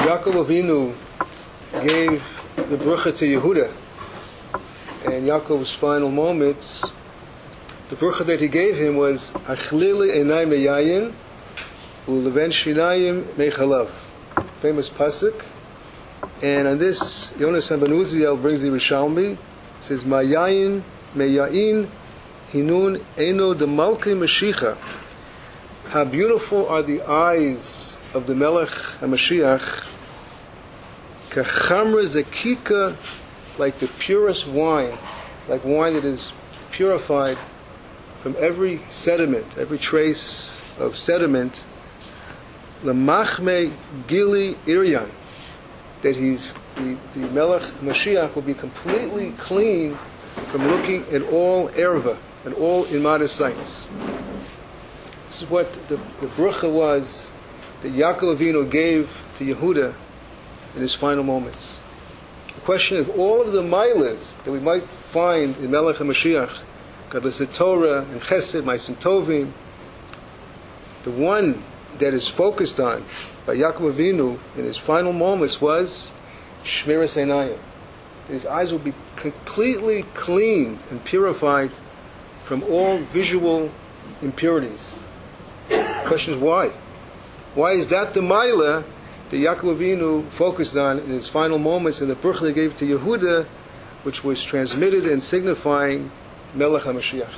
Yaakov Avinu gave the bracha to Yehuda, and Yaakov's final moments, the bracha that he gave him was Achlili Einai Meyayin Uleven Shinayim Mechalav. Famous pasuk. And on this, Yonasan ben Uziel brings the Rishalmi. It says, Mayayin Meyayin Hinun Eno de Malkei Mashiach. How beautiful are the eyes of the Melech HaMashiach. Kachamra Zakika, like the purest wine, like wine that is purified from every sediment, every trace of sediment. Lamachme Gili Iryan, that the Melech Mashiach will be completely clean from looking at all erva and all immodest sights. This is what the bracha was that Yaakov Avinu gave to Yehuda in his final moments. The question of all of the milas that we might find in Melech HaMashiach, Gadlus Torah and Chesed, Ma'asim Tovim, the one that is focused on by Yaakov Avinu in his final moments was Shmiras Einayim. His eyes will be completely clean and purified from all visual impurities. The question is why? Why is that the Maila that Yaakov Avinu focused on in his final moments in the bracha he gave to Yehuda, which was transmitted and signifying Melech HaMashiach?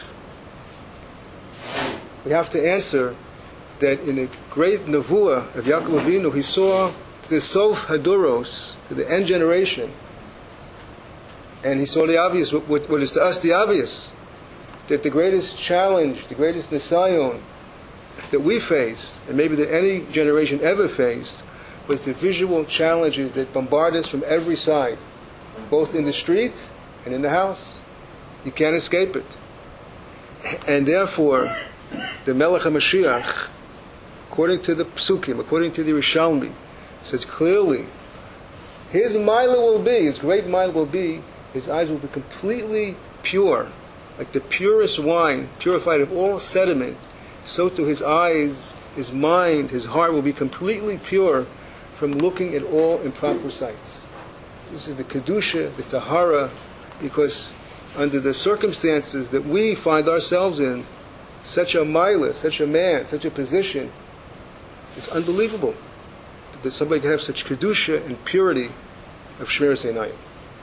We have to answer that in the great nevuah of Yaakov Avinu, he saw the Sof Haduros, the end generation, and he saw the obvious, what is to us the obvious, that the greatest challenge, the greatest nisayon that we face, and maybe that any generation ever faced, was the visual challenges that bombard us from every side, both in the street and in the house. You can't escape it. And therefore, the Melech HaMashiach, according to the Psukim, according to the Rishalmi, says clearly, his Maila will be, his great Maila will be, his eyes will be completely pure, like the purest wine, purified of all sediment. So to his eyes, his mind, his heart will be completely pure from looking at all improper sights. This is the Kedusha, the Tahara, because under the circumstances that we find ourselves in, such a Maila, such a man, such a position, it's unbelievable that somebody can have such Kedusha and purity of Shmiras Einayim.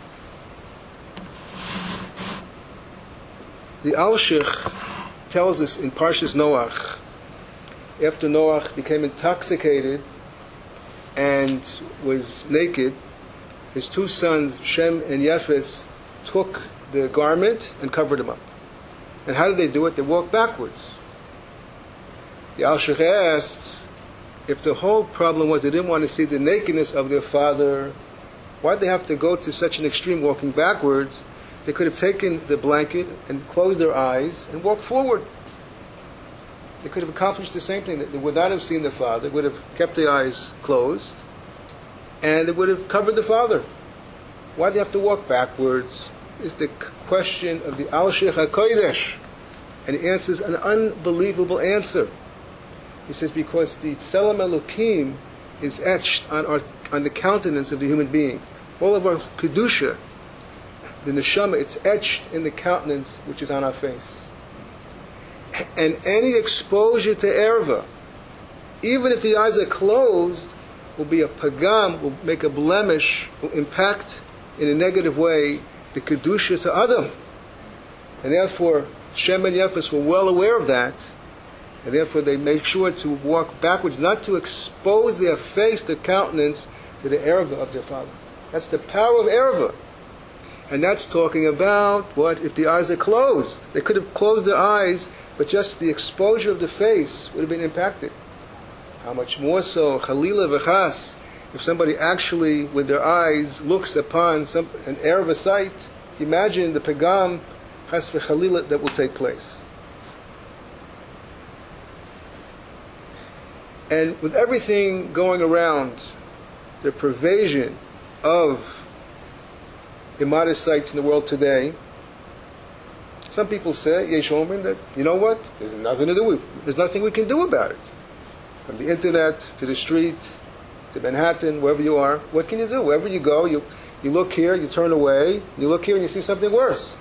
The Alshich tells us in Parshas Noach, after Noach became intoxicated and was naked, his two sons, Shem and Yefes, took the garment and covered him up. And how did they do it? They walked backwards. The Alshich asks, if the whole problem was they didn't want to see the nakedness of their father, why did they have to go to such an extreme walking backwards? They could have taken the blanket and closed their eyes and walked forward. They could have accomplished the same thing. They would not have seen the father, would have kept the eyes closed, and they would have covered the father. Why do they have to walk backwards? Is the question of the Alshich HaKodesh. And he answers an unbelievable answer. He says, because the Tselem Elokim is etched on the countenance of the human being. All of our Kedusha, the Neshama, it's etched in the countenance which is on our face. And any exposure to erva, even if the eyes are closed, will be a pagam, will make a blemish, will impact in a negative way the Kedusha to Adam. And therefore, Shem and Yefes were well aware of that, and therefore they made sure to walk backwards, not to expose their face, their countenance, to the erva of their father. That's the power of erva. And that's talking about what if the eyes are closed. They could have closed their eyes, but just the exposure of the face would have been impacted. How much more so, Chalila v'chas, if somebody actually, with their eyes, looks upon an erva sight, imagine the pagam, chas v'chalila, that will take place. And with everything going around, the pervasion of immodest sights in the world today, some people say, Yesh Omer, that, you know what, there's nothing we can do about it. From the internet to the street, to Manhattan, wherever you are, what can you do? Wherever you go, you look here, you turn away, you look here and you see something worse.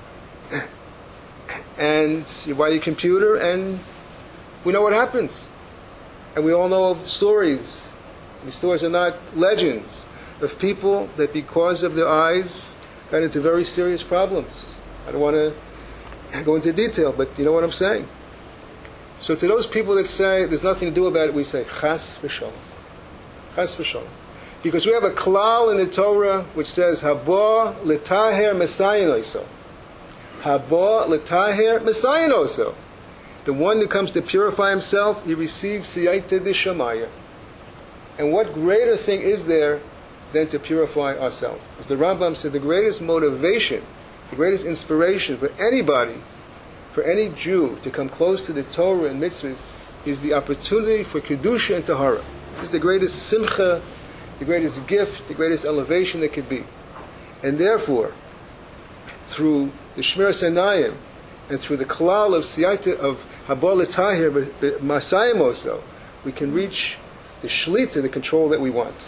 And you buy your computer and we know what happens. And we all know of stories. These stories are not legends of people that because of their eyes got into very serious problems. I don't want to go into detail, but you know what I'm saying. So to those people that say there's nothing to do about it, we say, Chas v'sholom. Chas v'sholom. Because we have a klal in the Torah which says, Haba l'taher mesayinoso. Haba l'taher mesayinoso. The one that comes to purify himself, he receives siyata d'shamaya. And what greater thing is there than to purify ourselves? As the Rambam said, the greatest motivation, the greatest inspiration for anybody, for any Jew to come close to the Torah and mitzvahs is the opportunity for Kedusha and Tahara. This is the greatest simcha, the greatest gift, the greatest elevation that could be. And therefore, through the Shmiras Einayim and through the klal of siyata of Haba l'taher masayim also, we can reach the shlita, the control that we want.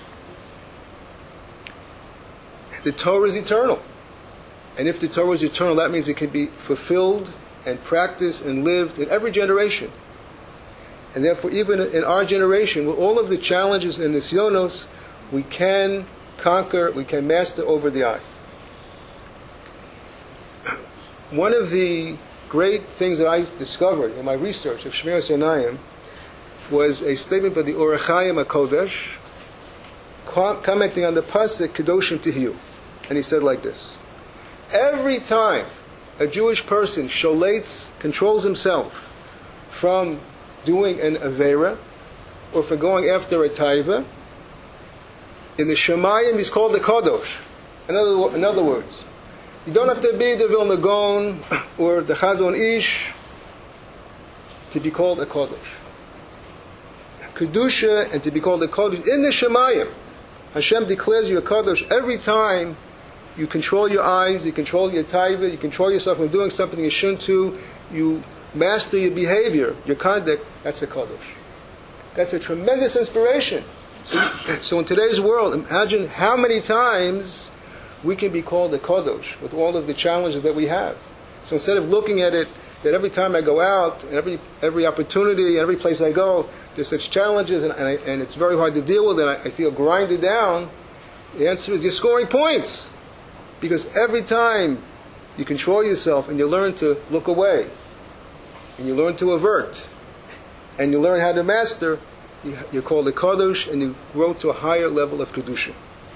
The Torah is eternal. And if the Torah is eternal, that means it can be fulfilled and practiced and lived in every generation. And therefore, even in our generation, with all of the challenges and nisyonos, we can conquer, we can master over the eye. One of the great things that I discovered in my research of Shmiras Einayim was a statement by the Or HaChaim HaKodesh commenting on the pasuk Kedoshim Tihiyu. And he said like this: every time a Jewish person controls himself from doing an Aveira or for going after a Taiva, in the Shemayim he's called the Kadosh. In other words, you don't have to be the Vilna Gaon or the Chazon Ish to be called a Kadosh. Kedusha and to be called a Kadosh in the Shemayim. Hashem declares you a Kadosh every time you control your eyes, you control your taiva, you control yourself from doing something you shouldn't do, you master your behavior, your conduct, that's a Kadosh. That's a tremendous inspiration. So in today's world, imagine how many times we can be called a Kadosh with all of the challenges that we have. So instead of looking at it, that every time I go out, and every opportunity, every place I go, there's such challenges and it's very hard to deal with, and I feel grinded down, the answer is you're scoring points. Because every time you control yourself and you learn to look away, and you learn to avert, and you learn how to master, you're called a Kadosh and you grow to a higher level of Kedusha.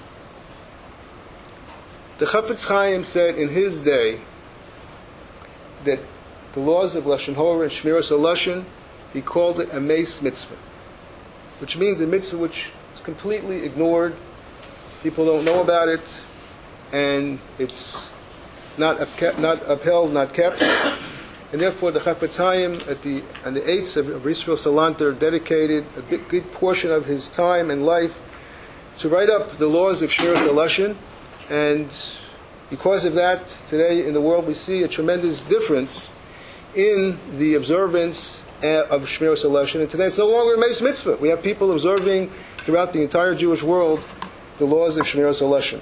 The Chafetz Chaim said in his day that the laws of Lashon Hora and Shmiras HaLashon, he called it a meis mitzvah, which means a mitzvah which is completely ignored, people don't know about it, and it's not upheld, not kept. And therefore the Chafetz Chaim on the 8th of Yisrael Salanter dedicated a good portion of his time and life to write up the laws of Shmiras HaLashon. And because of that, today in the world we see a tremendous difference in the observance of Shmiras HaLashon. And today it's no longer a meis mitzvah. We have people observing throughout the entire Jewish world the laws of Shmiras HaLashon.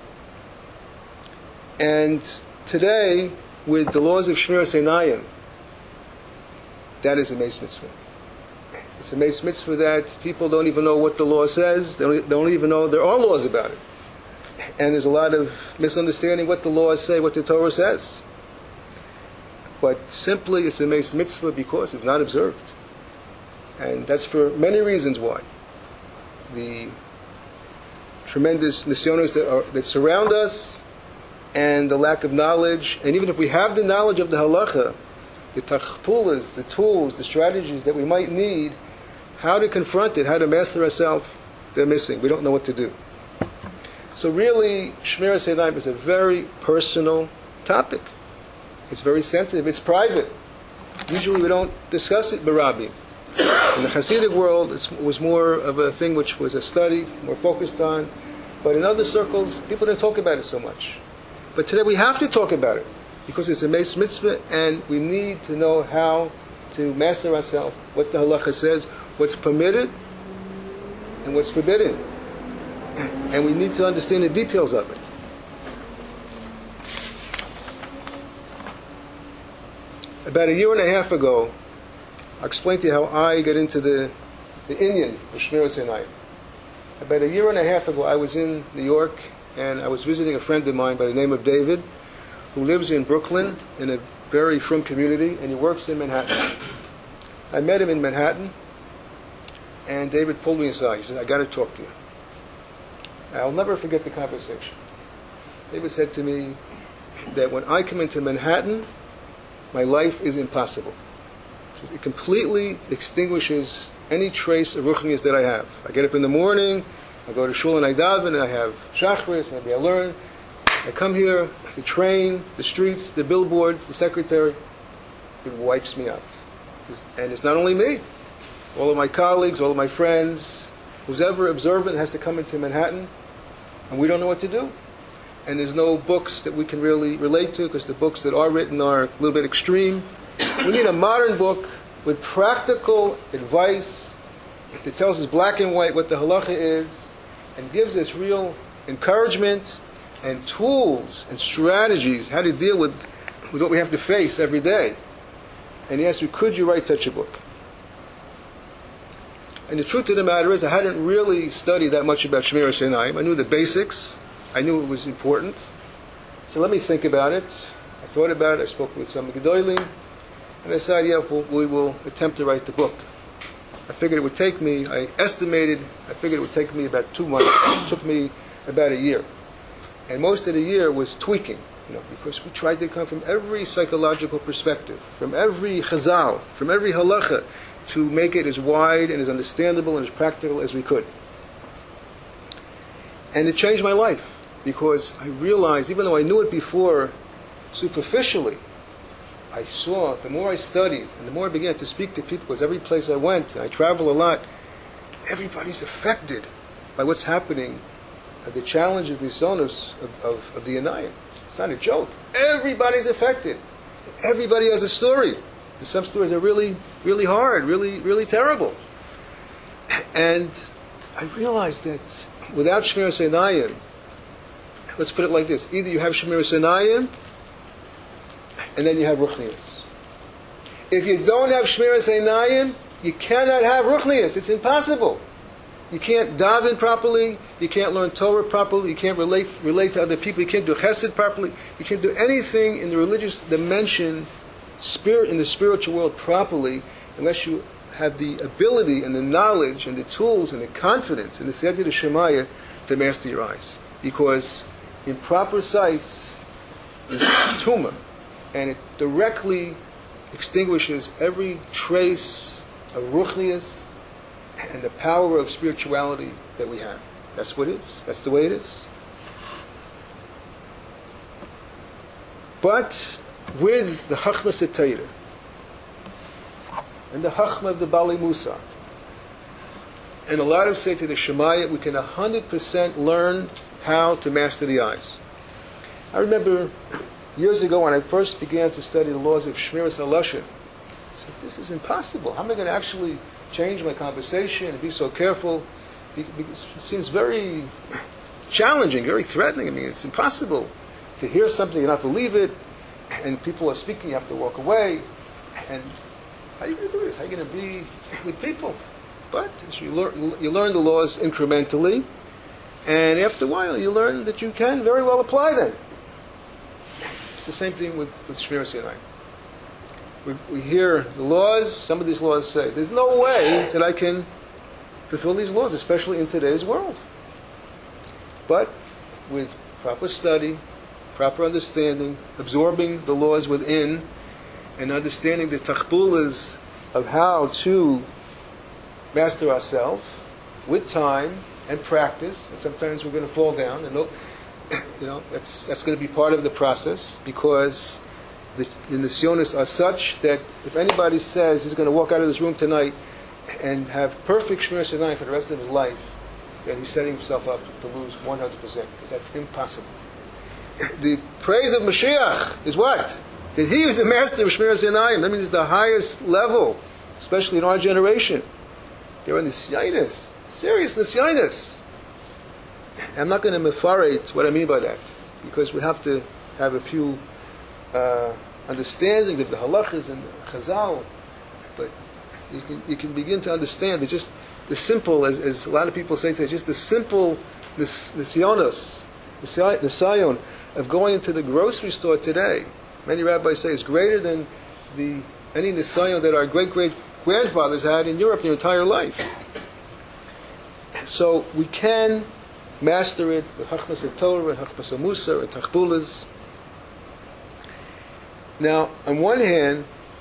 And today, with the laws of Shmiras Einayim, that is a meis mitzvah. It's a meis mitzvah that people don't even know what the law says. They don't even know there are laws about it. And there's a lot of misunderstanding what the laws say, what the Torah says. But simply it's a meis mitzvah because it's not observed. And that's for many reasons why. The tremendous nisyonos that surround us, and the lack of knowledge, and even if we have the knowledge of the halacha, the tachpulas, the tools, the strategies that we might need, how to confront it, how to master ourselves, they're missing. We don't know what to do. So really, Shmiras Einayim is a very personal topic. It's very sensitive. It's private. Usually we don't discuss it b'rabim. In the Hasidic world, it was more of a thing which was a study, more focused on. But in other circles, people didn't talk about it so much. But today we have to talk about it because it's a meis mitzvah and we need to know how to master ourselves, what the halacha says, what's permitted and what's forbidden. And we need to understand the details of it. About a year and a half ago, I explained to you how I got into the Inyan of Shmiras Einayim. About a year and a half ago, I was in New York, and I was visiting a friend of mine by the name of David, who lives in Brooklyn, in a very frum community, and he works in Manhattan. I met him in Manhattan, and David pulled me aside. He said, "I got to talk to you." I'll never forget the conversation. David said to me that when I come into Manhattan, my life is impossible. It completely extinguishes any trace of ruchnius that I have. I get up in the morning, I go to shul and I daven, I have shachris, maybe I learn. I come here, the train, the streets, the billboards, the secretary, it wipes me out. And it's not only me. All of my colleagues, all of my friends, who's ever observant has to come into Manhattan, and we don't know what to do. And there's no books that we can really relate to, because the books that are written are a little bit extreme. We need a modern book with practical advice that tells us black and white what the halacha is, and gives us real encouragement and tools and strategies how to deal with what we have to face every day. And he asked me, could you write such a book? And the truth of the matter is, I hadn't really studied that much about Shmiras Einayim. I knew the basics. I knew it was important. So let me think about it. I thought about it. I spoke with some Gedolim. And I decided, we will attempt to write the book. I figured it would take me, I figured it would take me about 2 months. It took me about a year. And most of the year was tweaking, because we tried to come from every psychological perspective, from every chazal, from every halacha, to make it as wide and as understandable and as practical as we could. And it changed my life, because I realized, even though I knew it before superficially, I saw, the more I studied, and the more I began to speak to people, because every place I went, and I travel a lot, everybody's affected by what's happening, the challenges, the sonus of the Einayim. It's not a joke. Everybody's affected. Everybody has a story. Some stories are really, really hard, really, really terrible. And I realized that without Shmiras Einayim, let's put it like this, either you have Shmiras Einayim, and then you have ruchnius. If you don't have Shmiras Einayim, you cannot have ruchnius. It's impossible. You can't daven properly. You can't learn Torah properly. You can't relate to other people. You can't do chesed properly. You can't do anything in the religious dimension, in the spiritual world properly, unless you have the ability and the knowledge and the tools and the confidence and the siyata d'shemaya to master your eyes. Because improper sights is tumah, and it directly extinguishes every trace of ruchnius and the power of spirituality that we have. That's what it is. That's the way it is. But with the Chachmas HaTorah and the Chachma of the Bali Musa and a lot of Siyata d'Shemaya, we can 100% learn how to master the eyes. I remember years ago when I first began to study the laws of Shmiras HaLashon, I said, this is impossible. How am I going to actually change my conversation and be so careful? Because it seems very challenging, very threatening. I mean, it's impossible to hear something and not believe it, and people are speaking, you have to walk away. And how are you going to do this? How are you going to be with people? But as you learn the laws incrementally, and after a while you learn that you can very well apply them. It's the same thing with Shmiras Einayim. We hear the laws, some of these laws say, there's no way that I can fulfill these laws, especially in today's world. But with proper study, proper understanding, absorbing the laws within, and understanding the tachbulas of how to master ourselves with time and practice, and sometimes we're going to fall down, and that's going to be part of the process, because the nisyonos are such that if anybody says he's going to walk out of this room tonight and have perfect Shmiras Einayim for the rest of his life, then he's setting himself up to lose 100%, because that's impossible. The praise of Mashiach is what? That he is a master of Shmiras Einayim. That means it's the highest level, especially in our generation. They're on the siyaitis, Serious nisyonis. I'm not going to mefarate what I mean by that, because we have to have a few understandings of the halachas and the chazal, but you can begin to understand that just the simple, as a lot of people say today, just the simple nisyonos, nisayon of going into the grocery store today. Many rabbis say is greater than any nisayon that our great-great-grandfathers had in Europe their entire life. So we can master it with Chachmas Torah and Chachmas Musar and Tachbulas. Now, on one hand,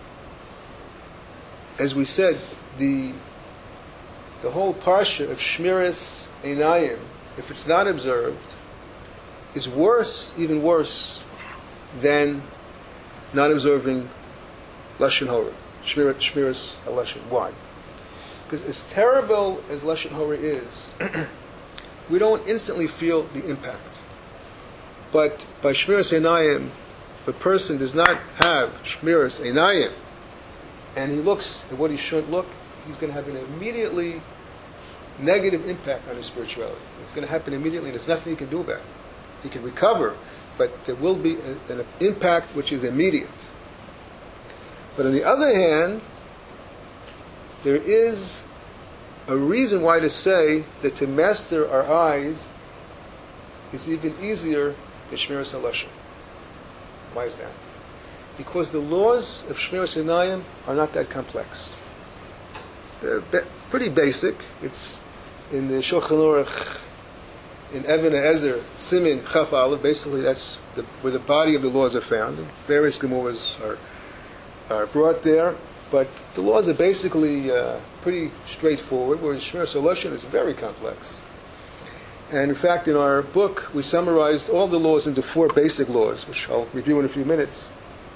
as we said, the whole parsha of Shmiras Einayim, if it's not observed, is worse, even worse, than not observing Lashon Hora, Shmiras HaLashon. Why? Because as terrible as Lashon Hora is, we don't instantly feel the impact. But by Shmiras Einayim, if a person does not have Shmiras Einayim, and he looks at what he shouldn't look, he's going to have an immediately negative impact on his spirituality. It's going to happen immediately, and there's nothing he can do about it. He can recover, but there will be an impact which is immediate. But on the other hand, there is a reason why to say that to master our eyes is even easier than Shmiras HaLashon. Why is that? Because the laws of Shmiras Einayim are not that complex. They're pretty basic. It's in the Shulchan Aruch, in Even HaEzer, Simin Chaf Aleph. Basically, that's where the body of the laws are found. And various Gemuras are brought there, but the laws are basically pretty straightforward, whereas Shmiras HaLashon is very complex. And in fact, in our book, we summarized all the laws into 4 basic laws, which I'll review in a few minutes.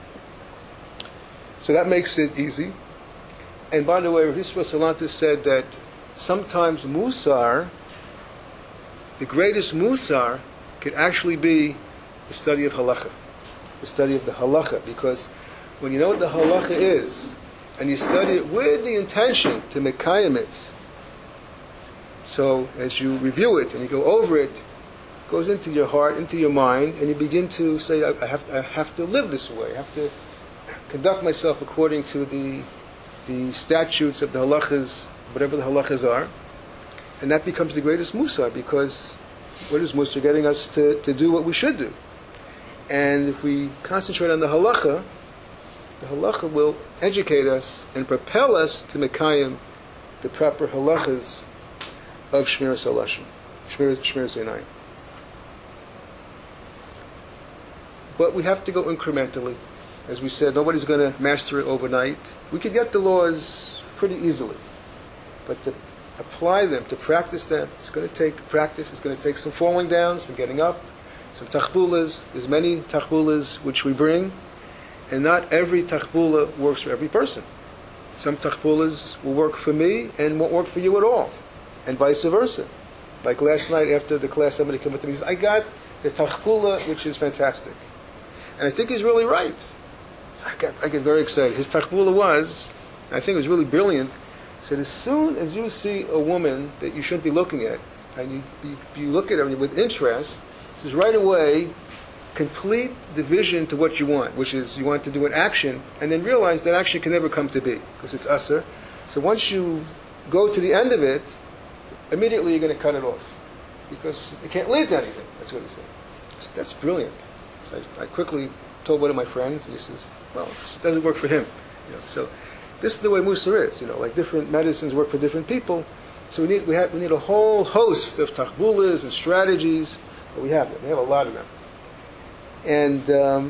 So that makes it easy. And by the way, Rav Yisrael Salanter said that sometimes Musar, the greatest Musar, could actually be the study of Halacha, the study of the Halacha, because when you know what the Halacha is, and you study it with the intention to mekayim it, so as you review it and you go over it, it goes into your heart, into your mind, and you begin to say, I have to live this way, I have to conduct myself according to the statutes of the halachas, whatever the halachas are, and that becomes the greatest musar, because what is musar? Getting us to do what we should do. And if we concentrate on the halacha will educate us and propel us to mekayim the proper halachas of Shmiras HaLashon, Shmiras Einayim. But we have to go incrementally. As we said, nobody's going to master it overnight. We could get the laws pretty easily. But to apply them, to practice them, it's going to take practice. It's going to take some falling down, some getting up, some tachbulas. There's many tachbulas which we bring. And not every tachbula works for every person. Some tachbulas will work for me and won't work for you at all. And vice versa. Like last night after the class, somebody came up to me and said, I got the tachbula, which is fantastic. And I think he's really right. So I get very excited. His tachbula was, I think it was really brilliant, said as soon as you see a woman that you shouldn't be looking at, and you look at her with interest, it says right away, complete the vision to what you want, which is you want to do an action, and then realize that action can never come to be, because it's usher. So once you go to the end of it, immediately you're going to cut it off, because it can't lead to anything. That's what he said. So that's brilliant. So I quickly told one of my friends, and he says, well, it doesn't work for him. So this is the way Musar is. Like different medicines work for different people. So we need a whole host of tachbulas and strategies. But we have them. We have a lot of them. And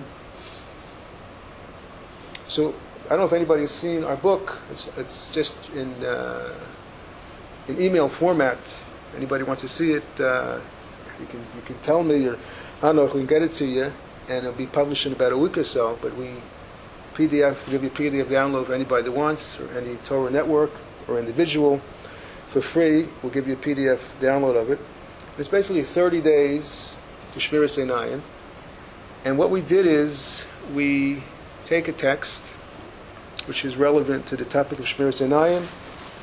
so I don't know if anybody's seen our book. It's just in email format. Anybody wants to see it, you can tell me, or I don't know if we can get it to you, and it'll be published in about a week or so. But we give you a PDF download for anybody that wants, or any Torah network or individual for free. We'll give you a PDF download of it. It's basically 30 days to Shmiras Einayim. And what we did is we take a text which is relevant to the topic of Shmiras Einayim,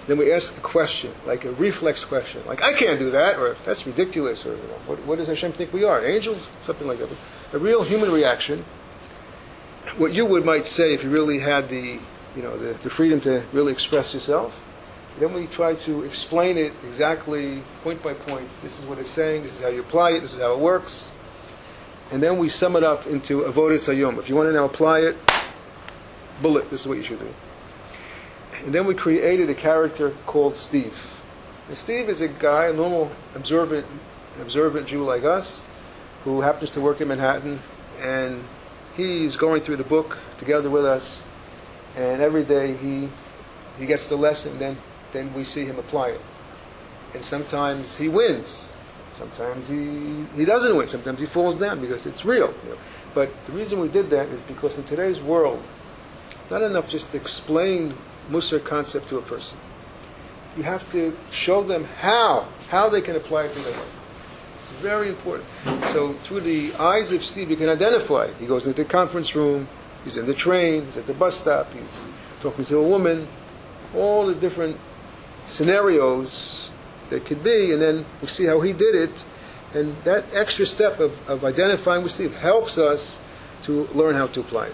Then we ask a question, like a reflex question, like, I can't do that, or that's ridiculous, or what does Hashem think we are, angels? Something like that. But a real human reaction, what you might say if you really had the freedom to really express yourself. Then we try to explain it exactly, point by point. This is what it's saying, this is how you apply it, this is how it works. And then we sum it up into Avodas Hayom. If you want to now apply it, bullet, this is what you should do. And then we created a character called Steve. And Steve is a guy, a normal, observant Jew like us, who happens to work in Manhattan, and he's going through the book together with us, and every day he gets the lesson, then we see him apply it. And sometimes he wins, sometimes he doesn't win, sometimes he falls down because it's real. But the reason we did that is because in today's world, it's not enough just to explain Musar concept to a person. You have to show them how they can apply it to their life. It's very important. So through the eyes of Steve, you can identify. He goes into the conference room, he's in the train, he's at the bus stop, he's talking to a woman, all the different scenarios that could be, and then we see how he did it. And that extra step of identifying with Steve helps us to learn how to apply it.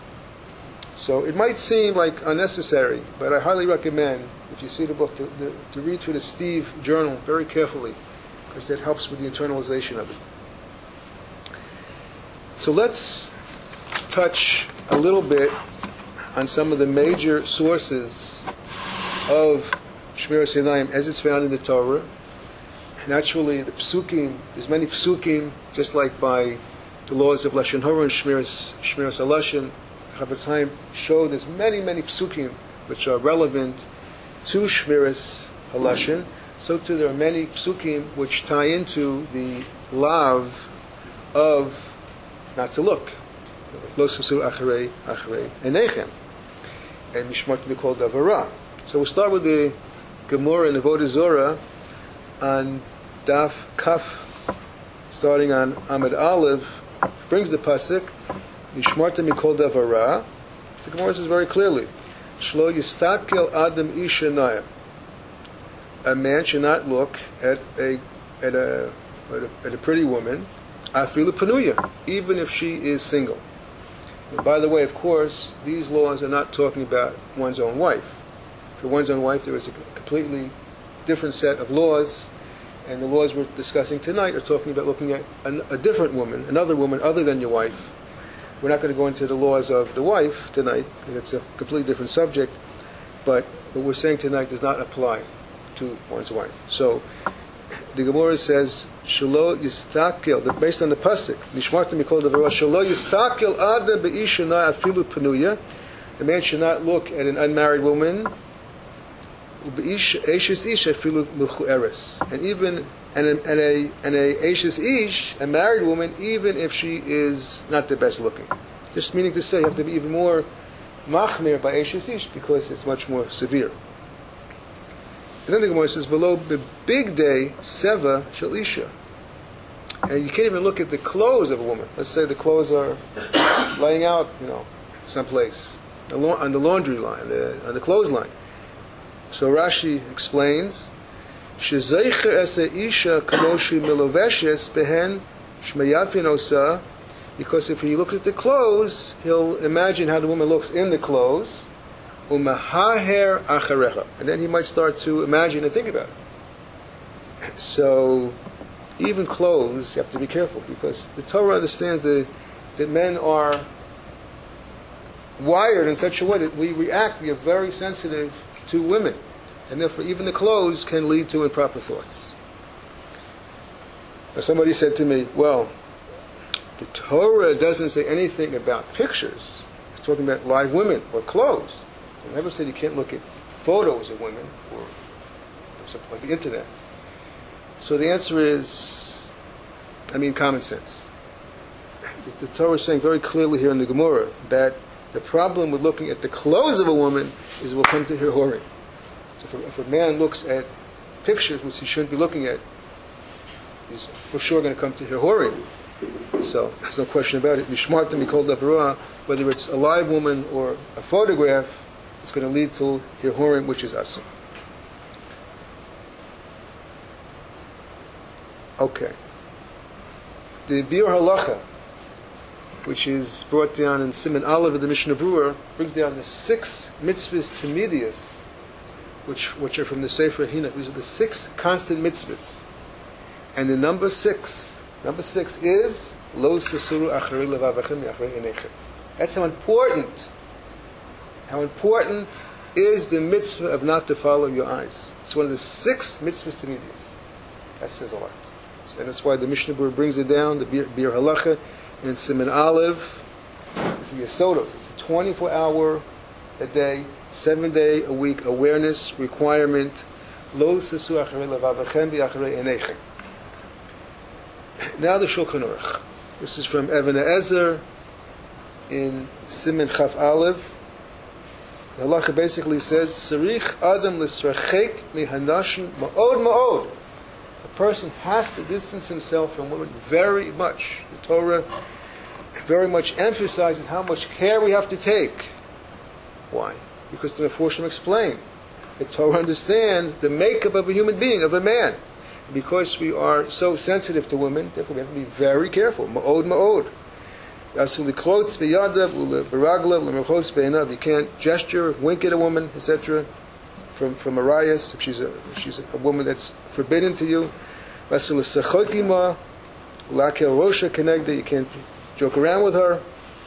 So it might seem like unnecessary, but I highly recommend, if you see the book, to read through the Steve journal very carefully, because that helps with the internalization of it. So let's touch a little bit on some of the major sources of Shmiras Einayim as it's found in the Torah. Naturally, the Psukim, there's many Psukim, just like by the laws of Lashon Hara and Shmiras HaLashon. Chafetz Chaim show there's many Psukim which are relevant to Shmiras HaLashon. So too there are many Psukim which tie into the lav of not to look. Lo susur acharei einechem. And Mishmart to be called Avara. So we'll start with the Gemara in Avodah Zorah on Daf Kaf, starting on Amud Aleph, brings the pasuk Mishmarta mikol davara. The Gemara says very clearly, Shlo yistakel adam isha naya. A man should not look at a pretty woman, afilu panuya, even if she is single. And by the way, of course, these laws are not talking about one's own wife. For one's own wife, there is a completely different set of laws, and the laws we're discussing tonight are talking about looking at a different woman, another woman other than your wife. We're not going to go into the laws of the wife tonight, because it's a completely different subject, but what we're saying tonight does not apply to one's wife. So the Gemara says, Shelo yistakel, based on the pasuk, Nishmarta mikol davara, Shelo yistakel adam be'isha na afilu panuya. The man should not look at an unmarried woman, Eishes ish afilu mechueres, and even a Eishes ish, a married woman, even if she is not the best looking. Just meaning to say, you have to be even more machmir by Eishes ish because it's much more severe. And then the Gemara says, below the big day seva shel isha, and you can't even look at the clothes of a woman. Let's say the clothes are laying out, someplace on the laundry line, on the clothesline. So Rashi explains, "Shezeicher esa isha kamoshi miloveshes behen shmeyafin osa," because if he looks at the clothes, he'll imagine how the woman looks in the clothes. Umahaher acharecha, and then he might start to imagine and think about it. So even clothes, you have to be careful, because the Torah understands that men are wired in such a way that we are very sensitive to women, and therefore even the clothes can lead to improper thoughts. Now somebody said to me, well, the Torah doesn't say anything about pictures. It's talking about live women or clothes. It never said you can't look at photos of women or something like the internet. So the answer is, common sense. The Torah is saying very clearly here in the Gemara that the problem with looking at the clothes of a woman is we'll come to her whoring. So if a man looks at pictures which he shouldn't be looking at, he's for sure going to come to her whoring. So there's no question about it. Mishmarta mikol davara, whether it's a live woman or a photograph, it's going to lead to her whoring, which is asur. Okay. The Biur Halacha, which is brought down in Siman Aleph of the Mishnah Berurah, brings down the 6 mitzvahs Timidius, which are from the Sefer Hinach. These are the 6 constant mitzvahs. And the number 6 is Lo Sesuru Acharei Levavechem Acharei Einechem. That's how important is the mitzvah of not to follow your eyes. It's one of the 6 mitzvahs Timidius. That says a lot. And that's why the Mishnah Berurah brings it down, the Biur Halacha, and Siman Aleph. It's a Yesodos. It's a 24-hour a day, 7-day a week awareness requirement. Lo sesu acharei levavechem v'acharei einechem. Now the Shulchan Aruch. This is from Even Ezer in Siman Chaf Aleph. The halacha basically says, Sarich Adam l'srachek mihanashim ma'od ma'od. A person has to distance himself from women very much. The Torah very much emphasizes how much care we have to take. Why? Because the Meforshim explain the Torah understands the makeup of a human being, of a man. Because we are so sensitive to women, therefore we have to be very careful. Ma'od ma'od. You can't gesture, wink at a woman, etc. From Arias, if she's a woman that's forbidden to you. You can't joke around with her.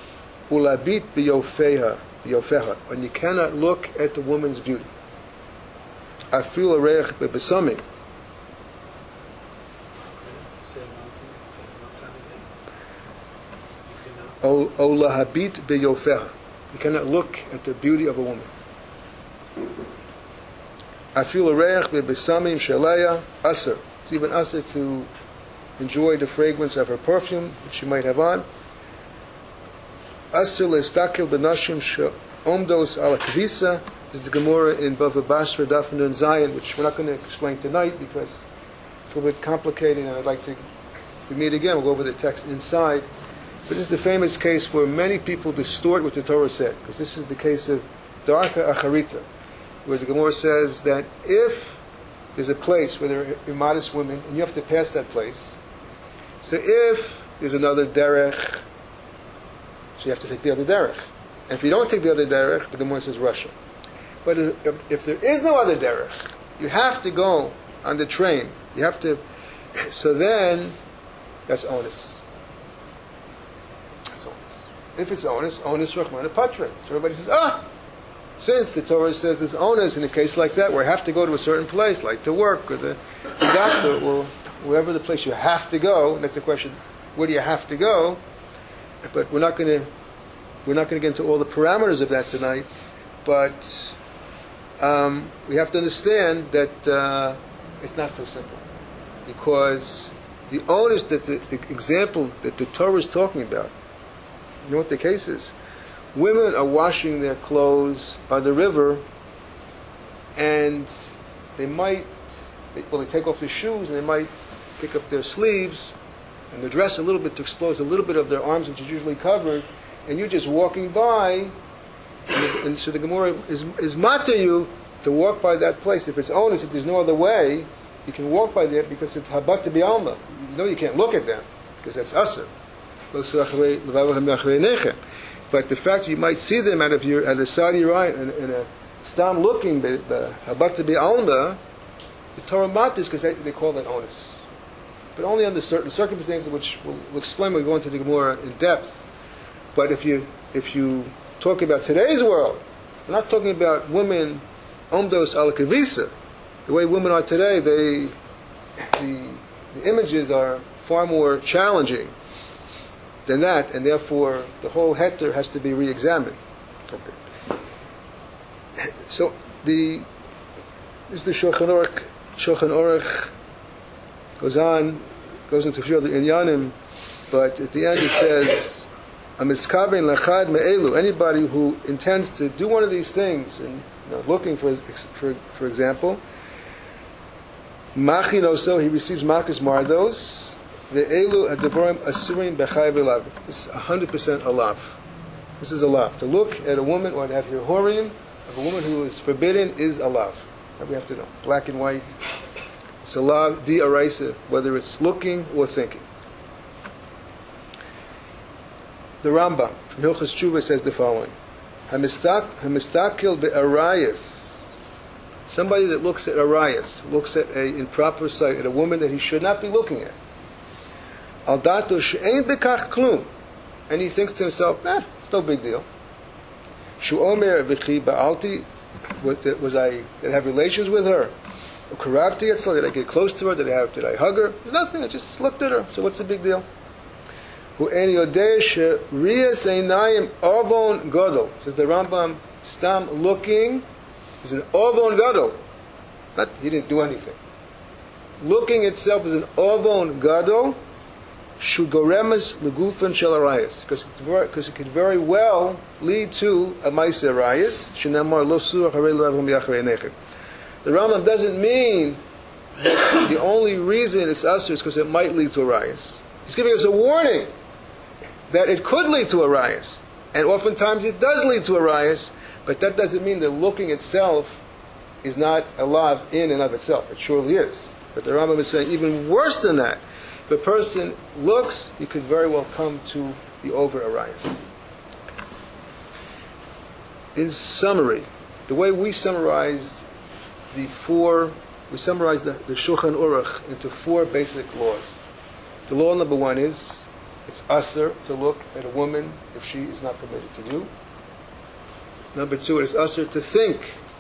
And you cannot look at the woman's beauty. You cannot look at the beauty of a woman. It's even asr to enjoy the fragrance of her perfume, which she might have on. Asr le'stakil b'nashim she'omdos ala kvisa. This is the Gemara in Bava Basra, Daf Nun Zayin, which we're not going to explain tonight because it's a little bit complicated, and I'd like to, if we meet again, we'll go over the text inside. But this is the famous case where many people distort what the Torah said, because this is the case of Darka Acharita, where the Gemara says that if there's a place where there are immodest women, and you have to pass that place, so if there's another derech, so you have to take the other derech. And if you don't take the other derech, the Gemara says Russia. But if there is no other derech, you have to go on the train. You have to, so then that's onus. If it's onus Rahman Patra. So everybody says, since the Torah says there's onus in a case like that, where you have to go to a certain place, like to work or the doctor or wherever the place you have to go, and that's the question, where do you have to go? But we're not going to get into all the parameters of that tonight. But we have to understand that it's not so simple, because the onus that the example that the Torah is talking about. You know what the case is? Women are washing their clothes by the river, and they take off their shoes, and they might pick up their sleeves and their dress a little bit to expose a little bit of their arms, which is usually covered, and you're just walking by, and so the Gemara is matter you to walk by that place. If it's onus, if there's no other way, you can walk by there because it's habat b'alma. You know you can't look at them because that's asr. But the fact that you might see them at the side of your eye in a stam looking habat b'alma, the Torah matters because they call that onus. But only under certain circumstances, which we'll explain when we go into the Gemara in depth. But if you talk about today's world, we're not talking about women omdos al kavisa. The way women are today, the images are far more challenging than that, and therefore the whole heter has to be re-examined. Okay. So this is the Shulchan Aruch. Shulchan Aruch goes into a few other inyanim, but at the end it says, "Amiskaven lachad me'elu." Anybody who intends to do one of these things, and looking for example, machin also, he receives makas mardos. Ve'elu adavorim asurim b'chai v'lav. This is 100% alav. This is alav. To look at a woman or to have your horim of a woman who is forbidden is alav. That we have to know. Black and white. It's a lav di araisa, whether it's looking or thinking. The Rambam from Hilchos Tshuva says the following: Hamistakil be'arayas. Somebody that looks at arayas, looks at a improper sight, at a woman that he should not be looking at. Al dato she'ein bekach klum, and he thinks to himself, it's no big deal. Shu omer v'chi ba'alti, was I, did I have relations with her? Karabti etzla, did I get close to her? Did I hug her? There's nothing. I just looked at her. So what's the big deal? Hu en yodeh she'riyas einayim avon gadol. Says the Rambam, stam looking is an avon gadol. Not he didn't do anything. Looking itself is an avon gadol. Shu goremes legufan shel arayas, because it could very well lead to a ma'aseh arayas. Shenamar lo surah harei lavim yacharei nechem. The Rambam doesn't mean that the only reason it's usher is because it might lead to a rayas. He's giving us a warning that it could lead to a rayas, and oftentimes it does lead to a rayas, but that doesn't mean that looking itself is not a lav in and of itself. It surely is. But the Rambam is saying even worse than that. If a person looks, he could very well come to be over a rayas. In summary, the way we summarized the Shulchan Aruch into 4 basic laws. The law number 1 is it's usher to look at a woman if she is not permitted to do. Number 2, it is usher to think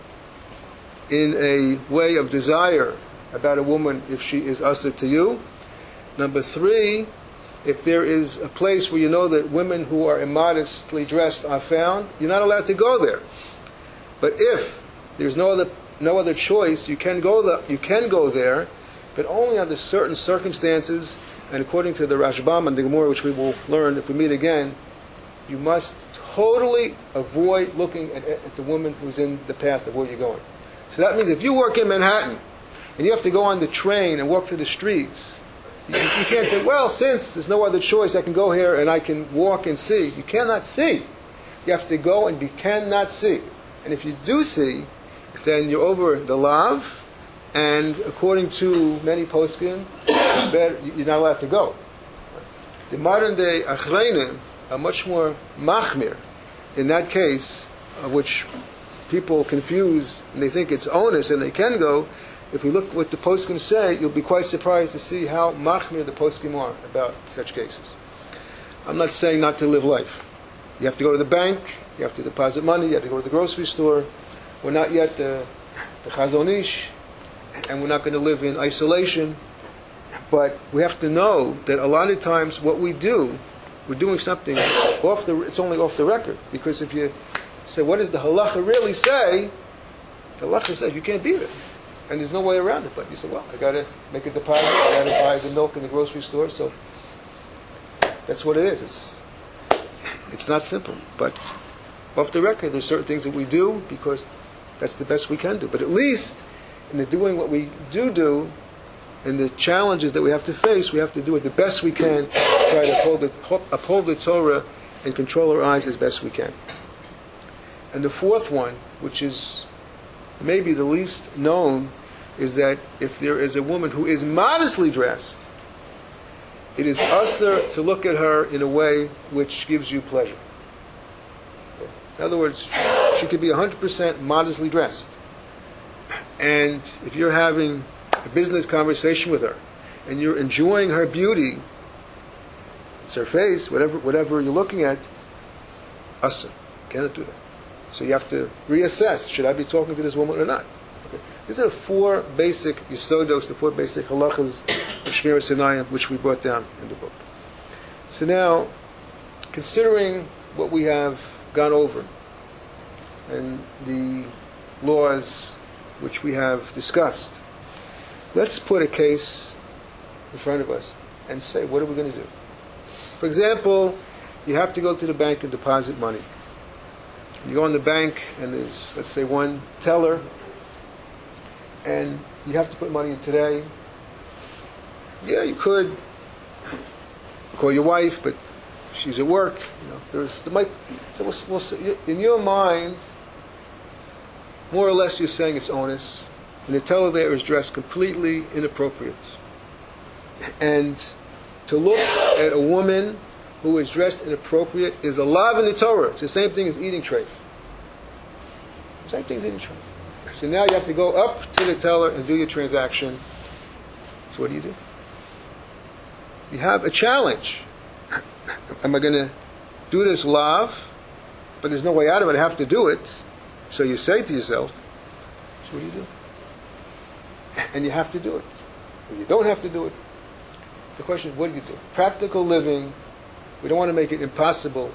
in a way of desire about a woman if she is usher to you. Number 3, if there is a place where you know that women who are immodestly dressed are found, you're not allowed to go there. But if there's no other choice, you can go there, but only under certain circumstances, and according to the Rashbam and the Gemara, which we will learn if we meet again, you must totally avoid looking at the woman who's in the path of where you're going. So that means if you work in Manhattan, and you have to go on the train and walk through the streets, you can't say, well, since there's no other choice, I can go here and I can walk and see. You cannot see. You have to go and you cannot see. And if you do see, then you're over the lav, and according to many poskim, it's better, you're not allowed to go. The modern day achreinim are much more machmir in that case, which people confuse and they think it's onus and they can go. If we look what the poskim say, you'll be quite surprised to see how machmir the poskim are about such cases. I'm not saying not to live life. You have to go to the bank, you have to deposit money, you have to go to the grocery store. We're not yet the Chazon Ish, and we're not going to live in isolation. But we have to know that a lot of times what we do, we're doing something it's only off the record. Because if you say, what does the halacha really say? The halacha says you can't be there. And there's no way around it. But you say, well, I got to make a deposit, I got to buy the milk in the grocery store. So that's what it is. It's not simple. But off the record, there's certain things that we do because that's the best we can do. But at least in the doing what we do, and the challenges that we have to face, we have to do it the best we can, try to uphold the Torah and control our eyes as best we can. And the 4th one, which is maybe the least known, is that if there is a woman who is modestly dressed, it is usher to look at her in a way which gives you pleasure. In other words, she could be 100% modestly dressed. And if you're having a business conversation with her, and you're enjoying her beauty, it's her face, whatever you're looking at, usher. Cannot do that. So you have to reassess, should I be talking to this woman or not? Okay. These are the 4 basic yisodos, the 4 basic halachas of Shmiras Einayim, which we brought down in the book. So now, considering what we have gone over, and the laws which we have discussed, let's put a case in front of us and say, what are we going to do? For example, you have to go to the bank and deposit money. You go in the bank and there's, let's say, one teller, and you have to put money in today. Yeah, you could call your wife, but she's at work. There might. So we'll see. In your mind, more or less, you're saying it's onus. and the teller there is dressed completely inappropriate. And to look at a woman who is dressed inappropriate is a lav in the Torah. It's the same thing as eating treif. Same thing as eating treif. So now you have to go up to the teller and do your transaction. So what do? You have a challenge. Am I going to do this lav? But there's no way out of it. I have to do it. So you say to yourself, so what do? And you have to do it. Or you don't have to do it. The question is, what do you do? Practical living, we don't want to make it impossible.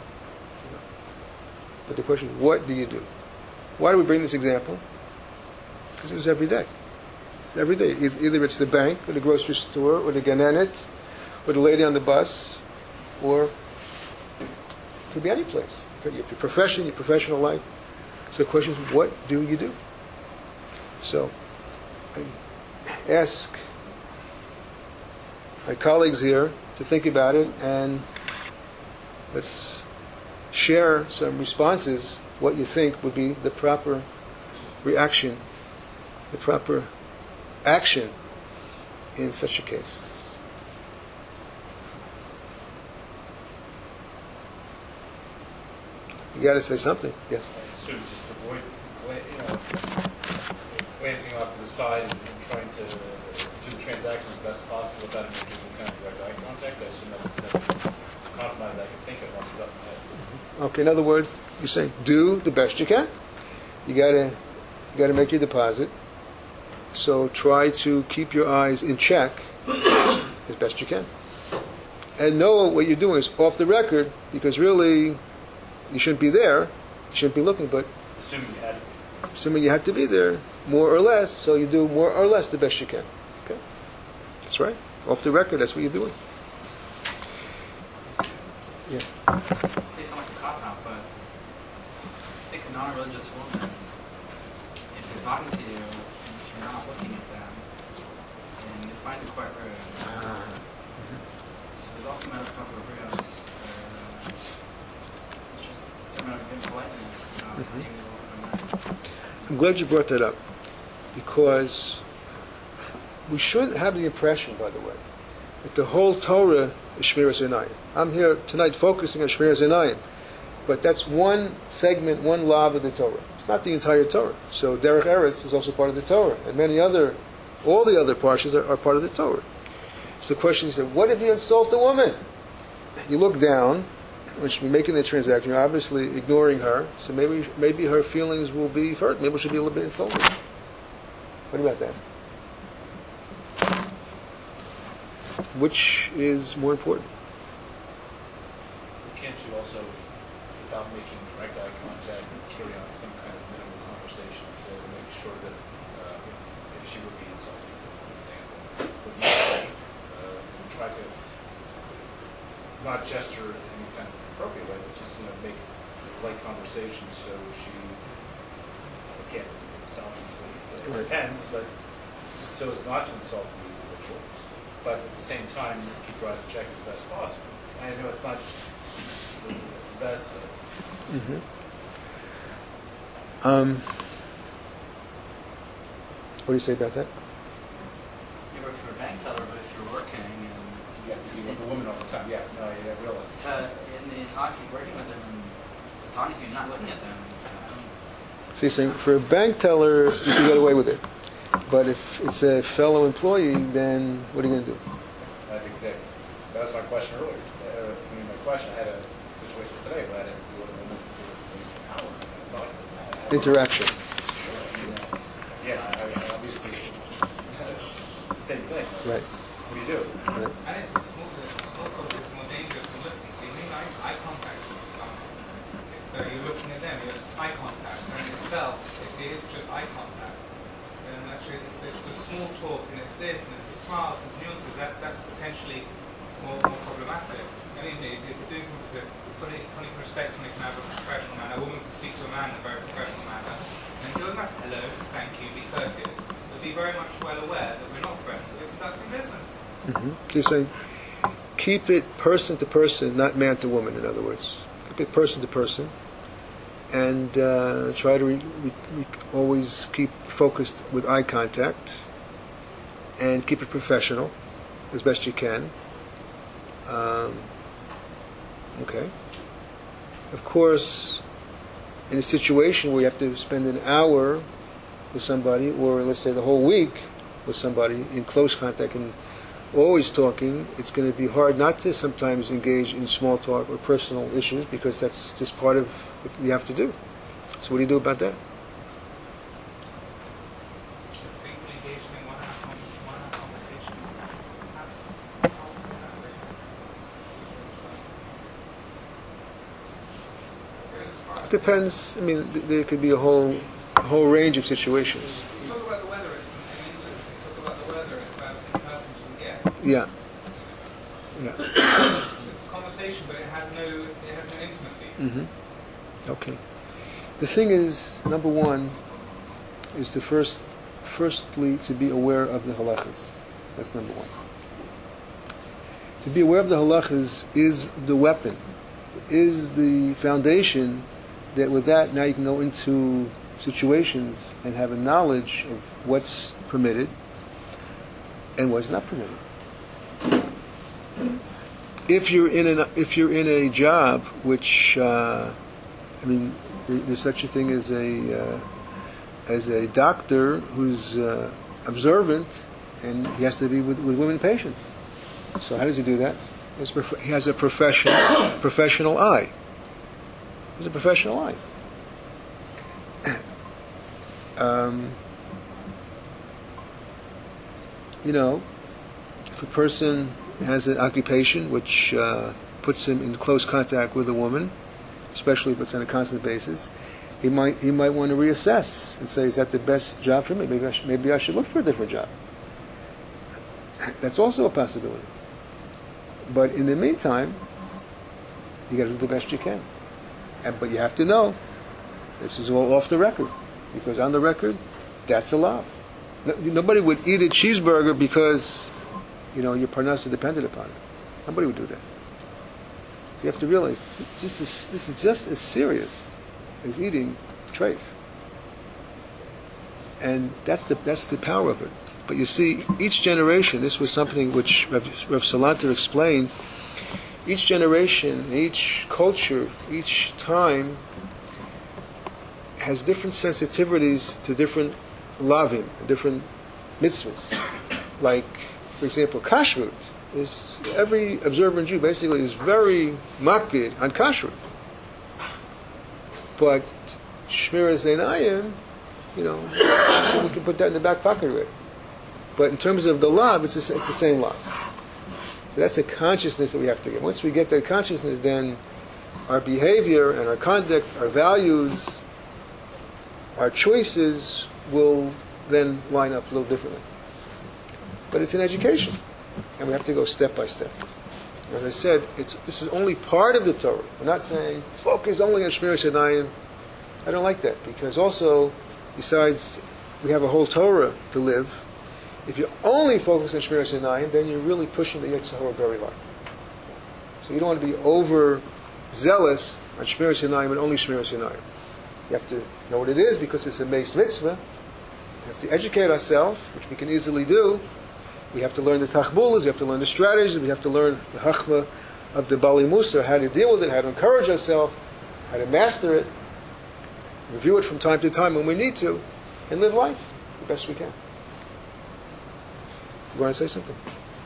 But the question is, what do you do? Why do we bring this example? Because this is every day. It's every day. Either it's the bank, or the grocery store, or the ganenet, or the lady on the bus, or it could be any place. Your profession, your professional life. So the question is, what do you do? So, I ask my colleagues here to think about it, and let's share some responses, what you think would be the proper reaction, the proper action in such a case. You got to say something. Yes. Should just avoid, glancing off to the side and trying to do the transaction as best possible without making any kind of direct eye contact. I assume that's the compromise I can think of off the top of my head. Okay. In other words, you say do the best you can. You gotta make your deposit. So try to keep your eyes in check as best you can, and know what you're doing is off the record, because really you shouldn't be there, you shouldn't be looking. But assuming you had to be there, more or less, so you do more or less the best you can. Okay, that's right. Off the record, that's what you're doing. Yes. This may sound like a cop-out, but I think a non-religious woman, if they're talking to you and you're not looking at them, and you find it quite rude. So there's also matters of couple of rudeness. It's just a certain amount of politeness. I'm glad you brought that up, because we shouldn't have the impression, by the way, that the whole Torah is Shmiras Einayim. I'm here tonight focusing on Shmiras Einayim, but that's one segment, one lav of the Torah. It's not the entire Torah. So Derech Eretz is also part of the Torah, and all the other parshas are part of the Torah. So the question is, what if you insult a woman? You look down when she's making the transaction. You're obviously ignoring her, so maybe her feelings will be hurt. Maybe she'll be a little bit insulted. What about that? Which is more important? Can't you also, without making direct eye contact, carry on some kind of minimal conversation to make sure that if she would be insulting, for example, would you try to not gesture in any kind of appropriate way, but just make light conversation so she, again, it's obviously, it depends, but so as not to insult the individual, but at the same time, keep your eyes in check as best possible. I know it's not the best, but... What do you say about that? You work for a bank teller, but if you're working and You have to be with a woman all the time. Yeah, no, I realize. and you're talking, working with them and talking to you, not looking at them. So you're saying for a bank teller, you can get away with it. But if it's a fellow employee, then what are you going to do? I think that was my question earlier. I had a situation today where I had to deal with a woman for at least an hour. Interaction. Yeah, I obviously same thing. Right. What do you do? Right. And it's also more dangerous than looking. So you make eye contact with someone. So you're looking at them, you're eye contact. And in itself, if it is just eye contact, then actually it's the small talk and it's this and it's the smiles and the nuances, that's potentially more problematic. I mean, if you're doing something can respect somebody can have a professional manner, a woman can speak to a man in a very professional manner, and go back, hello, thank you, be courteous, but be very much well aware that we're not friends, that we're conducting business. You're saying keep it person to person, not man to woman, in other words. Keep it person to person. and try to always keep focused with eye contact and keep it professional as best you can. Okay. Of course, in a situation where you have to spend an hour with somebody, or let's say the whole week with somebody in close contact and always talking, it's going to be hard not to sometimes engage in small talk or personal issues, because that's just part of what you have to do. So what do you do about that? Frequent engagement in one-on-one conversations. It depends. I mean, there could be a whole range of situations. You talk about the weather, it's in England, you talk about the weather, it's about the person you get. Yeah. It's a conversation, but it has no intimacy. Mm-hmm. Okay. The thing is, number one, is to firstly to be aware of the halachas. That's number one. To be aware of the halachas is the weapon, is the foundation that with that now you can go into situations and have a knowledge of what's permitted and what's not permitted. If you're in a job which there's such a thing as a doctor who's observant, and he has to be with women patients. So how does he do that? He has a professional eye. He has a professional eye. If a person has an occupation which puts him in close contact with a woman, especially if it's on a constant basis, he might want to reassess and say, is that the best job for me? Maybe I should look for a different job. That's also a possibility. But in the meantime, you got to do the best you can. But you have to know, this is all off the record, because on the record, that's a law. Nobody would eat a cheeseburger because your parnasa depended upon it. Nobody would do that. So you have to realize this is just as serious as eating treif, and that's the power of it. But you see, each generation, this was something which Rav Salanter explained. Each generation, each culture, each time has different sensitivities to different lavim, different mitzvahs. Like, for example, kashrut. Every observant Jew basically is very makpid on kashrut. But shmiras einayim, we can put that in the back pocket of it. But in terms of the lav, it's the same lav. So that's a consciousness that we have to get. Once we get that consciousness, then our behavior and our conduct, our values, our choices will then line up a little differently. But it's an education, and we have to go step by step. As I said, this is only part of the Torah. We're not saying focus only on Shmiras Einayim. I don't like that, because also, besides we have a whole Torah to live, if you only focus on Shmiras Einayim, then you're really pushing the Yetzer Hara very hard. So you don't want to be over-zealous on Shmiras Einayim and only Shmiras Einayim. You have to know what it is, because it's a meis mitzvah. We have to educate ourselves, which we can easily do. We have to learn the tachbulas, we have to learn the strategies, we have to learn the chachma of the Bali Musa, how to deal with it, how to encourage ourselves, how to master it, review it from time to time when we need to, and live life the best we can. You want to say something?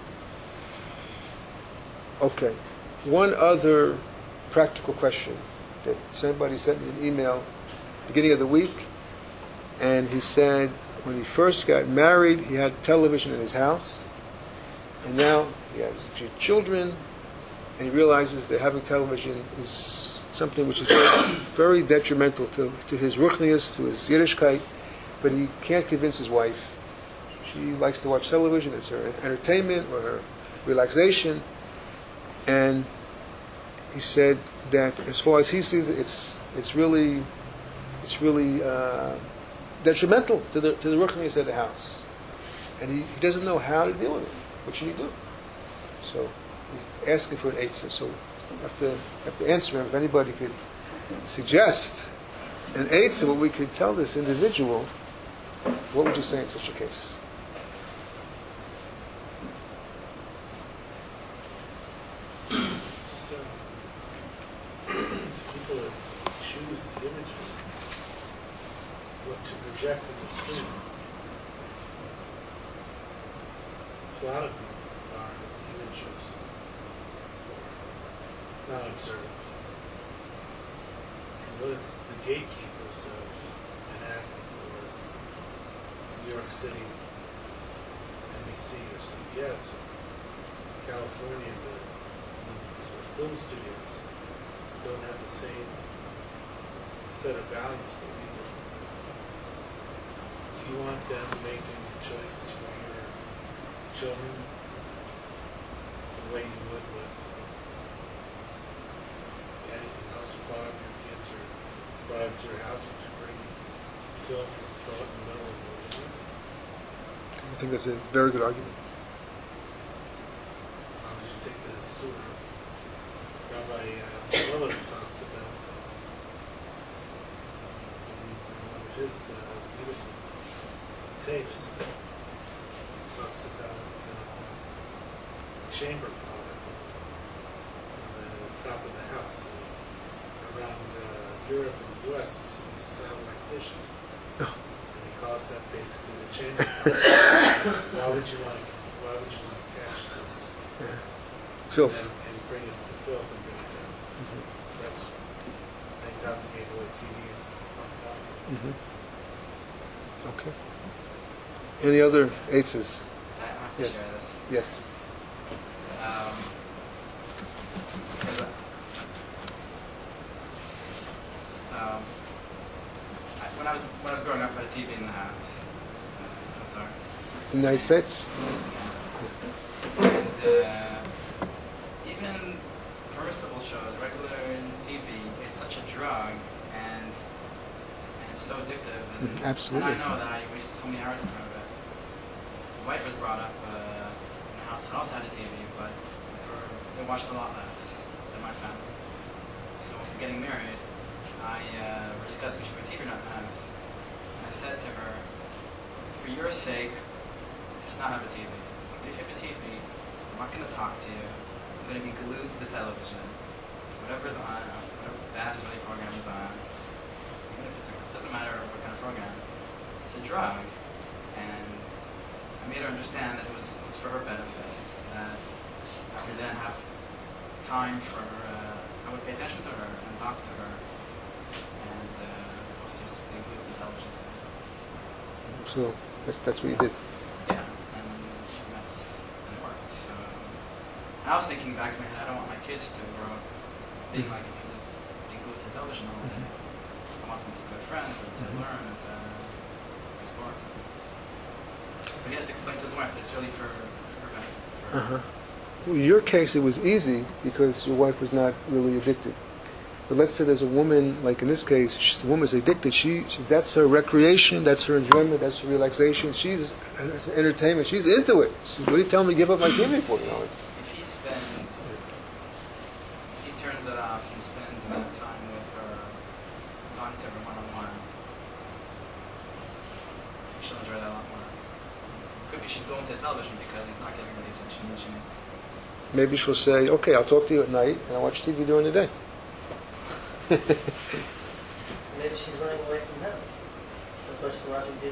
Okay. One other practical question that somebody sent me an email beginning of the week, and he said when he first got married, he had television in his house, and now he has a few children, and he realizes that having television is something which is very, very detrimental to his ruchnius, to his Yiddishkeit, but he can't convince his wife. She likes to watch television, it's her entertainment or her relaxation, and he said that as far as he sees it, it's really detrimental to the ruchnius of the house, and he doesn't know how to deal with it. What should he do? So he's asking for an eitzah. So I have to answer him. If anybody could suggest And eighth, what we could tell this individual, what would you say in such a case? So, people that choose the images, what to project on the screen. A lot of them are images, not observed. And those, the gatekeepers of Manhattan or New York City, NBC or CBS, California, the film studios don't have the same set of values that we do. Do you want them making choices for your children the way you would with anything else you bought your kids or brought into your house? Would you bring film from throw it in the middle of the room? I think that's a very good argument. How would you take the sewer? Rabbi Miller talks about in one of his beautiful tapes, talks about chamber pot on the top of the house. Around Europe and the U.S., you see these satellite dishes, and he calls that basically the chamber pot. Why would you want to catch this? Filth. And bring it to filth and bring it down. That's, thank God we gave away TV and Okay. Any other eights? I have to Yes. share this. Yes. Because, when I was growing up, I had a TV in the house. That's art. In the United States? And even permissible shows, regular TV, it's such a drug, and it's so addictive. And, Absolutely. And I know that I wasted so many hours in front of it. My wife was brought up in a house that also had a TV, but they watched a lot less than my family. So after getting married, we're discussing should we have a TV or not in the house. And I said to her, for your sake, let's not have a TV. If you have a TV, I'm not going to talk to you. I'm going to be glued to the television. Whatever's on, whatever that Israeli program is on, even if it doesn't matter what kind of program, it's a drug. And I made her understand that it was for her benefit, that I would then have time for, I would pay attention to her and talk to her, and as opposed to just being glued to the television set. So that's what you did. Yeah, and it worked. So, I was thinking back in my head, I don't want my kids to grow up being like me, just being glued to television all day. I want them to be good friends and to learn and to play sports. So he has to explain to his wife that it's really for her benefit. Well, in your case, it was easy because your wife was not really addicted. But let's say there's a woman, like in this case, the woman's addicted. That's her recreation, that's her enjoyment, that's her relaxation. She's entertainment. She's into it. What are you telling me to give up my TV for? If he turns it off and spends that time with her, talking to her one-on-one, she'll enjoy that a lot more. Could be she's going to the television because he's not giving her the attention that she needs. Maybe she'll say, okay, I'll talk to you at night and I'll watch TV during the day. Maybe she's running away from him as much as watching TV.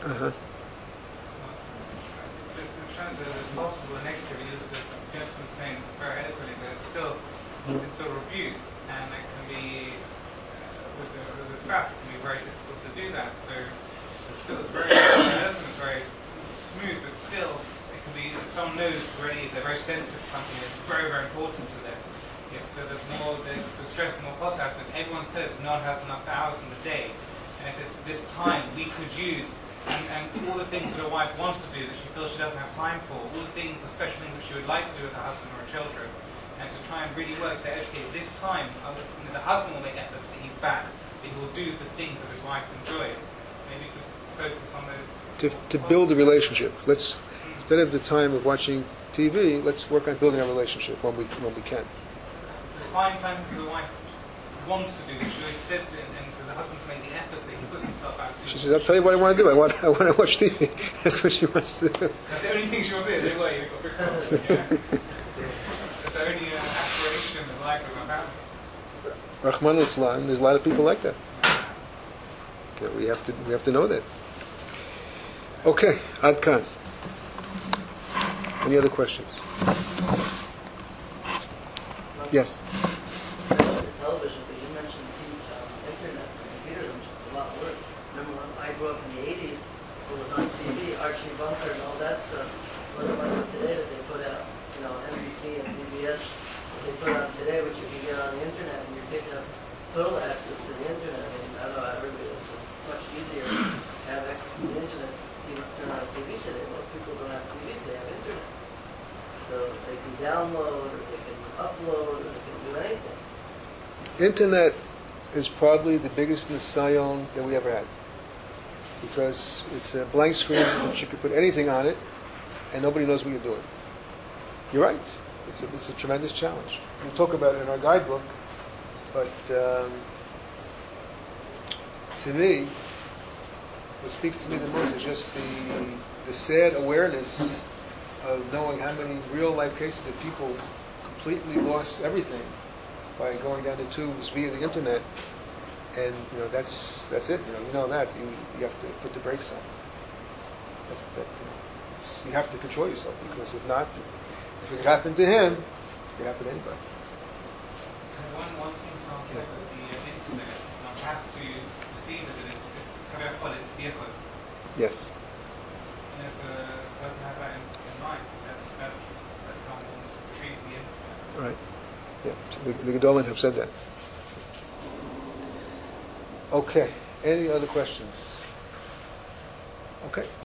The positive or negative is the gentleman saying very eloquently that it's still reviewed, and it can be with the spouse it can be very difficult to do that. So it's very smooth, but still it can be. If someone knows already they're very sensitive to something, it's very important to them. It's the stress, the more positive aspects. Everyone says no one has enough hours in the day, and if it's this time we could use, and all the things that a wife wants to do that she feels she doesn't have time for, all the things, the special things that she would like to do with her husband or her children, and to try and really work, say, okay, this time the husband will make efforts that he's back, that he will do the things that his wife enjoys. Maybe to focus on those. To build a relationship. Instead of the time of watching TV, let's work on building our relationship when we can. Find time to the wife wants to do. She really says it, and to the husband to make the effort, so he puts himself out to do. She says, I'll tell you what I want to do. I want to watch TV. That's what she wants to do. That's the only thing she wants to do. Anyway, you've got big problems. Yeah. That's the only aspiration and life of a family. Rahman al-Islam, there's a lot of people like that. Yeah, we have to know that. Okay, Ad Khan. Any other questions? Yes. You mentioned television, but you mentioned internet and computers, which is a lot worse. Remember when I grew up in the 80s, it was on TV, Archie Bunker and all that stuff. What like today that they put out, NBC and CBS, they put out today, which you can get on the internet, and your kids have total access to the internet. I mean, I don't know, everybody, it's much easier to have access to the internet to turn on a TV today. Most people don't have TVs, they have internet. So they can download, or they can upload, or they can do anything. Internet is probably the biggest nisayon that we ever had. Because it's a blank screen that you can put anything on it, and nobody knows what you're doing. You're right. It's a tremendous challenge. We talk about it in our guidebook, but to me, what speaks to me the most is just the sad awareness of knowing how many real-life cases of people completely lost everything by going down the tubes via the internet, and that's it. You know that you have to put the brakes on. That's that. You have to control yourself, because if not, if it could happen to him, it could happen to anybody. One thing someone said with the internet, has to see that it's it's yichud. Yes. And if the person has that in mind, that's how one treat the internet. Right. Yeah. So the Gedolim have said that. Okay. Any other questions? Okay.